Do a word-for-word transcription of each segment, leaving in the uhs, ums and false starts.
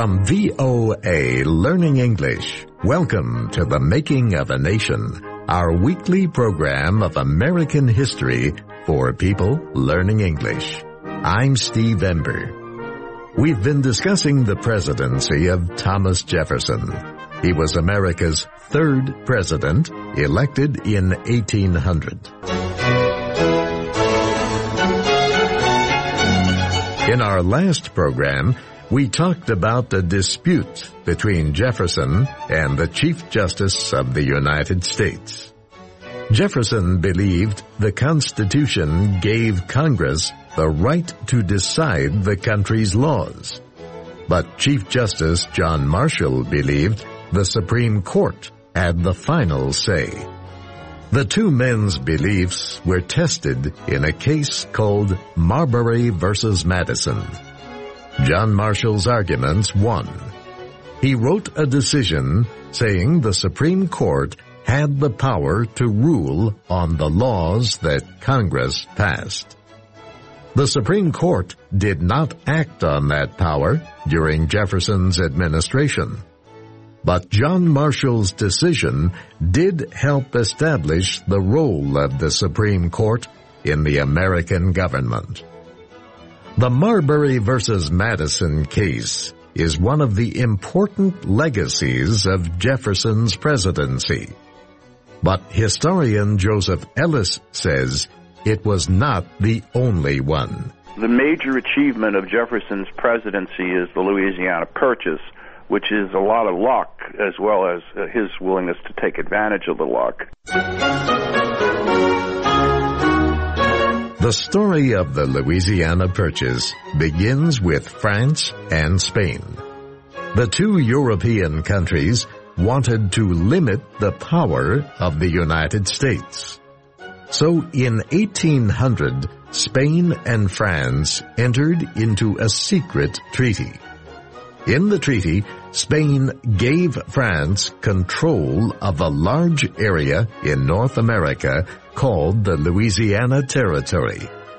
From V O A Learning English, welcome to The Making of a Nation, our weekly program of American history for people learning English. I'm Steve Ember. We've been discussing the presidency of Thomas Jefferson. He was America's third president, elected in eighteen hundred. In our last program, we talked about the dispute between Jefferson and the Chief Justice of the United States. Jefferson believed the Constitution gave Congress the right to decide the country's laws. But Chief Justice John Marshall believed the Supreme Court had the final say. The two men's beliefs were tested in a case called Marbury versus Madison. John Marshall's arguments won. He wrote a decision saying the Supreme Court had the power to rule on the laws that Congress passed. The Supreme Court did not act on that power during Jefferson's administration. But John Marshall's decision did help establish the role of the Supreme Court in the American government. The Marbury versus Madison case is one of the important legacies of Jefferson's presidency. But historian Joseph Ellis says it was not the only one. The major achievement of Jefferson's presidency is the Louisiana Purchase, which is a lot of luck as well as uh, his willingness to take advantage of the luck. The story of the Louisiana Purchase begins with France and Spain. The two European countries wanted to limit the power of the United States. So in eighteen hundred, Spain and France entered into a secret treaty. In the treaty, Spain gave France control of a large area in North America called the Louisiana Territory.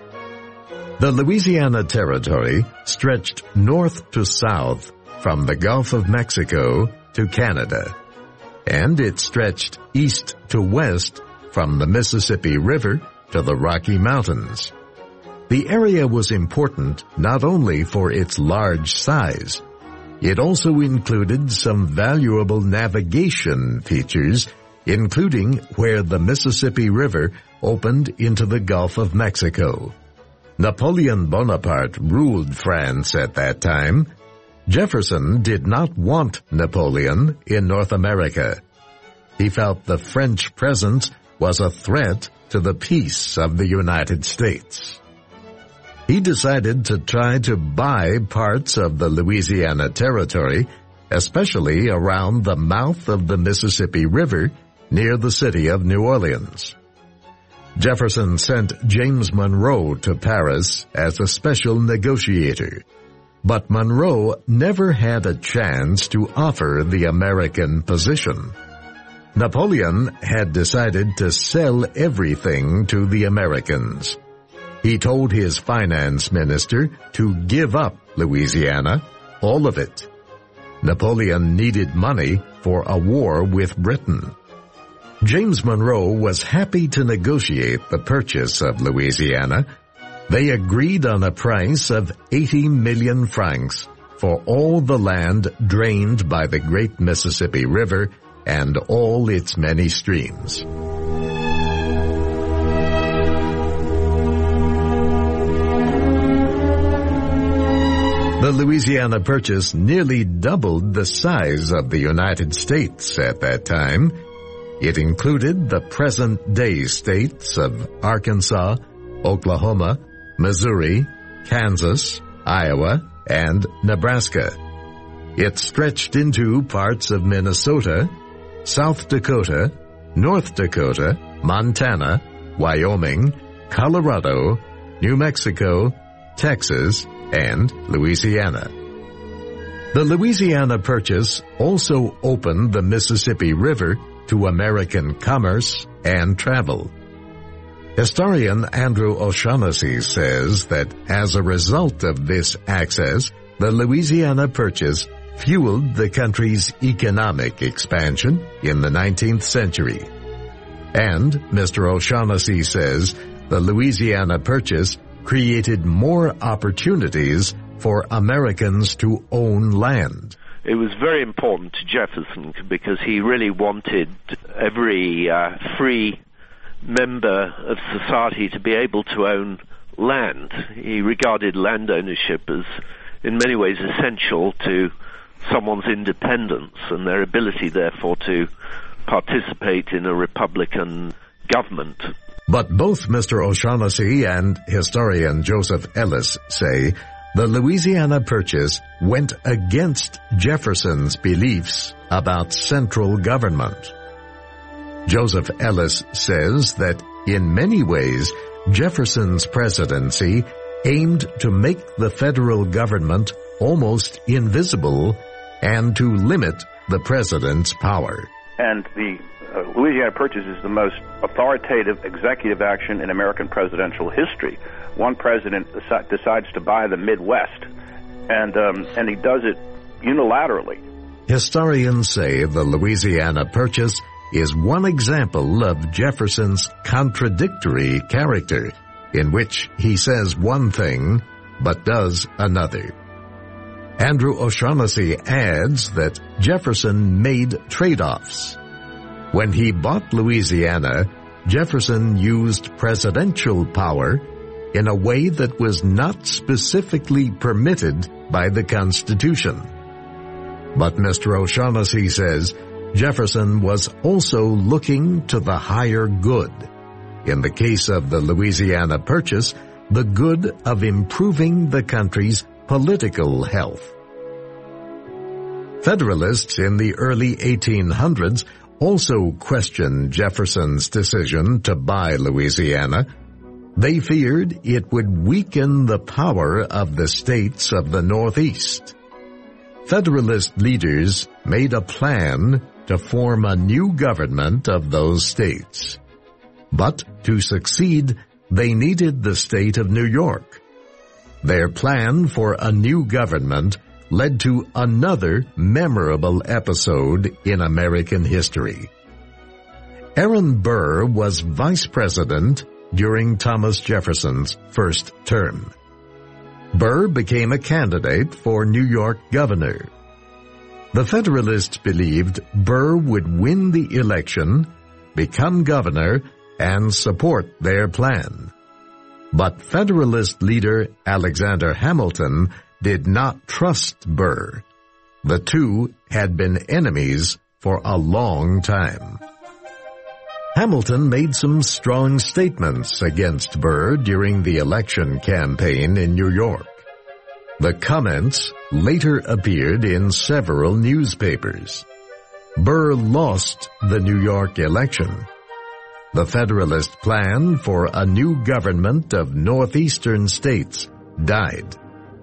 The Louisiana Territory stretched north to south from the Gulf of Mexico to Canada, and it stretched east to west from the Mississippi River to the Rocky Mountains. The area was important not only for its large size, it also included some valuable navigation features, including where the Mississippi River opened into the Gulf of Mexico. Napoleon Bonaparte ruled France at that time. Jefferson did not want Napoleon in North America. He felt the French presence was a threat to the peace of the United States. He decided to try to buy parts of the Louisiana Territory, especially around the mouth of the Mississippi River near the city of New Orleans. Jefferson sent James Monroe to Paris as a special negotiator, but Monroe never had a chance to offer the American position. Napoleon had decided to sell everything to the Americans. He told his finance minister to give up Louisiana, all of it. Napoleon needed money for a war with Britain. James Monroe was happy to negotiate the purchase of Louisiana. They agreed on a price of eighty million francs for all the land drained by the great Mississippi River and all its many streams. The Louisiana Purchase nearly doubled the size of the United States at that time. It included the present-day states of Arkansas, Oklahoma, Missouri, Kansas, Iowa, and Nebraska. It stretched into parts of Minnesota, South Dakota, North Dakota, Montana, Wyoming, Colorado, New Mexico, Texas, and Louisiana. The Louisiana Purchase also opened the Mississippi River to American commerce and travel. Historian Andrew O'Shaughnessy says that as a result of this access, the Louisiana Purchase fueled the country's economic expansion in the nineteenth century. And Mister O'Shaughnessy says the Louisiana Purchase created more opportunities for Americans to own land. It was very important to Jefferson because he really wanted every uh, free member of society to be able to own land. He regarded land ownership as, in many ways, essential to someone's independence and their ability, therefore, to participate in a republican government. But both Mister O'Shaughnessy and historian Joseph Ellis say the Louisiana Purchase went against Jefferson's beliefs about central government. Joseph Ellis says that in many ways, Jefferson's presidency aimed to make the federal government almost invisible and to limit the president's power. And the uh, Louisiana Purchase is the most authoritative executive action in American presidential history. One president deci- decides to buy the Midwest, and um, and he does it unilaterally. Historians say the Louisiana Purchase is one example of Jefferson's contradictory character, in which he says one thing but does another. Andrew O'Shaughnessy adds that Jefferson made trade-offs. When he bought Louisiana, Jefferson used presidential power in a way that was not specifically permitted by the Constitution. But Mister O'Shaughnessy says Jefferson was also looking to the higher good. In the case of the Louisiana Purchase, the good of improving the country's political health. Federalists in the early eighteen hundreds also questioned Jefferson's decision to buy Louisiana. They feared it would weaken the power of the states of the Northeast. Federalist leaders made a plan to form a new government of those states. But to succeed, they needed the state of New York. Their plan for a new government led to another memorable episode in American history. Aaron Burr was vice president during Thomas Jefferson's first term. Burr became a candidate for New York governor. The Federalists believed Burr would win the election, become governor, and support their plan. But Federalist leader Alexander Hamilton did not trust Burr. The two had been enemies for a long time. Hamilton made some strong statements against Burr during the election campaign in New York. The comments later appeared in several newspapers. Burr lost the New York election. The Federalist plan for a new government of northeastern states died.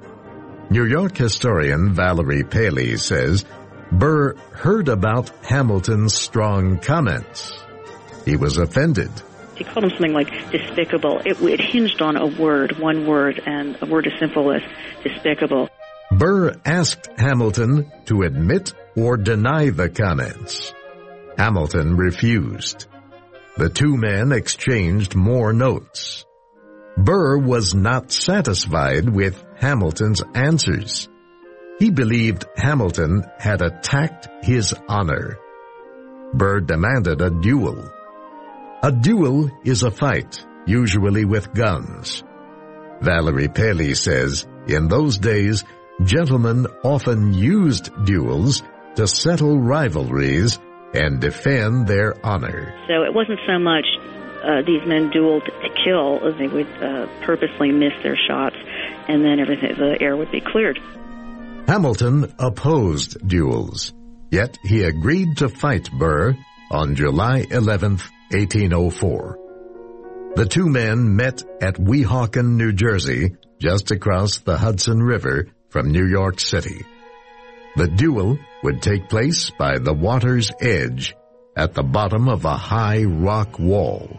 New York historian Valerie Paley says Burr heard about Hamilton's strong comments. He was offended. He called him something like despicable. It, it hinged on a word, one word, and a word as simple as despicable. Burr asked Hamilton to admit or deny the comments. Hamilton refused. The two men exchanged more notes. Burr was not satisfied with Hamilton's answers. He believed Hamilton had attacked his honor. Burr demanded a duel. A duel is a fight, usually with guns. Valerie Paley says, in those days, gentlemen often used duels to settle rivalries and defend their honor. So it wasn't so much uh, these men dueled to kill, as they would uh, purposely miss their shots, and then everything, the air would be cleared. Hamilton opposed duels, yet he agreed to fight Burr on July eleventh, eighteen oh four. The two men met at Weehawken, New Jersey, just across the Hudson River from New York City. The duel would take place by the water's edge at the bottom of a high rock wall.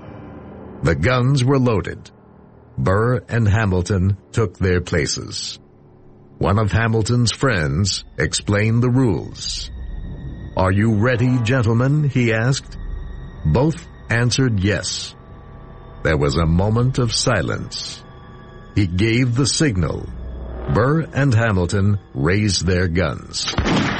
The guns were loaded. Burr and Hamilton took their places. one of Hamilton's friends explained the rules. "Are you ready, gentlemen?" he asked. Both answered yes. There was a moment of silence. He gave the signal. Burr and Hamilton raised their guns.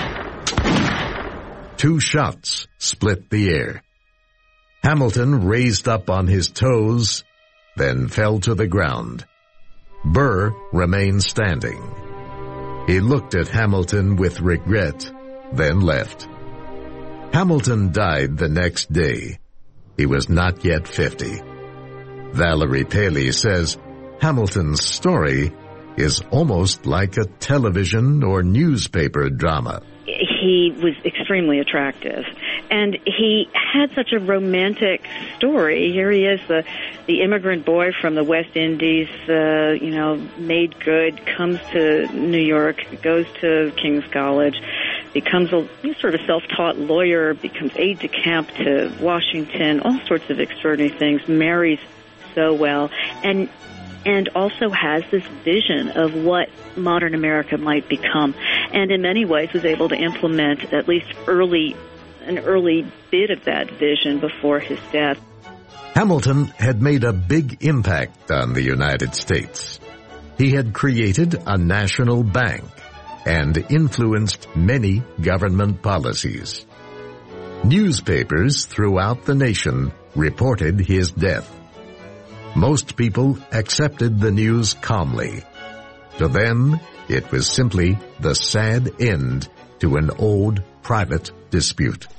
Two shots split the air. Hamilton raised up on his toes, then fell to the ground. Burr remained standing. He looked at Hamilton with regret, then left. Hamilton died the next day. He was not yet fifty. Valerie Paley says Hamilton's story is almost like a television or newspaper drama. He was extremely attractive, and he had such a romantic story. Here he is, the the immigrant boy from the West Indies, uh, you know, made good, comes to New York, goes to King's College, becomes a sort of self-taught lawyer, becomes aide-de-camp to Washington, all sorts of extraordinary things, marries so well, and and also has this vision of what modern America might become, and in many ways was able to implement at least early, an early bit of that vision before his death. Hamilton had made a big impact on the United States. He had created a national bank and influenced many government policies. Newspapers throughout the nation reported his death. Most people accepted the news calmly. To them, it was simply the sad end to an old private dispute.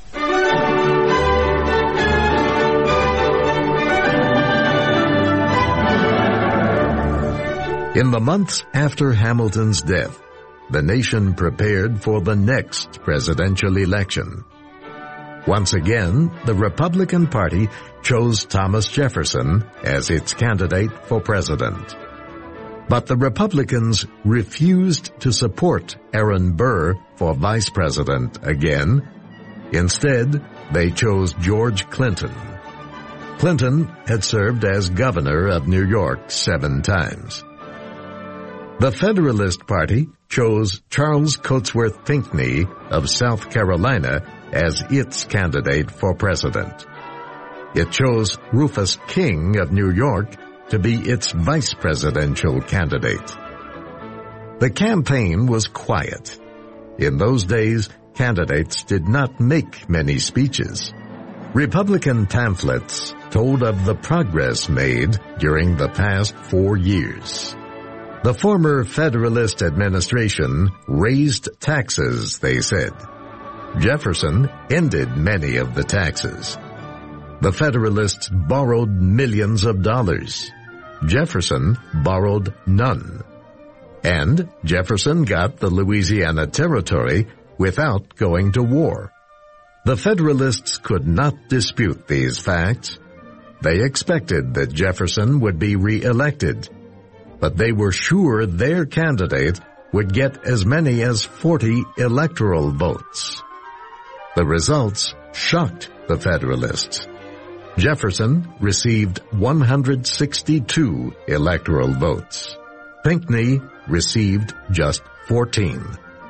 In the months after Hamilton's death, the nation prepared for the next presidential election. Once again, the Republican Party chose Thomas Jefferson as its candidate for president. But the Republicans refused to support Aaron Burr for vice president again. Instead, they chose George Clinton. Clinton had served as governor of New York seven times. The Federalist Party chose Charles Cotesworth Pinckney of South Carolina as its candidate for president. It chose Rufus King of New York to be its vice presidential candidate. The campaign was quiet. In those days, candidates did not make many speeches. Republican pamphlets told of the progress made during the past four years. The former Federalist administration raised taxes, they said. Jefferson ended many of the taxes. The Federalists borrowed millions of dollars. Jefferson borrowed none. And Jefferson got the Louisiana Territory without going to war. The Federalists could not dispute these facts. They expected that Jefferson would be re-elected, but they were sure their candidate would get as many as forty electoral votes. The results shocked the Federalists. Jefferson received one hundred sixty-two electoral votes. Pinckney received just fourteen.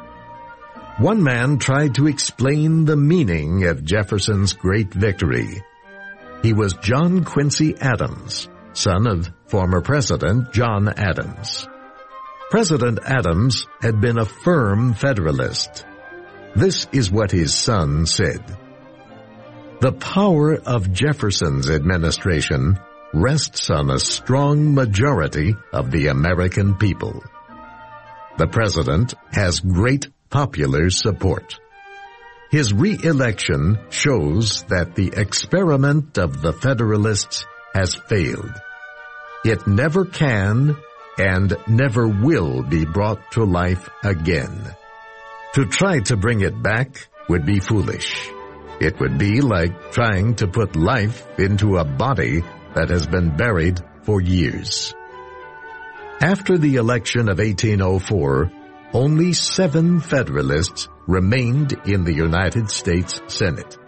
One man tried to explain the meaning of Jefferson's great victory. He was John Quincy Adams, son of former President John Adams. President Adams had been a firm Federalist. This is what his son said. The power of Jefferson's administration rests on a strong majority of the American people. The president has great popular support. His re-election shows that the experiment of the Federalists has failed. It never can and never will be brought to life again. To try to bring it back would be foolish. It would be like trying to put life into a body that has been buried for years. After the election of eighteen oh four, only seven Federalists remained in the United States Senate.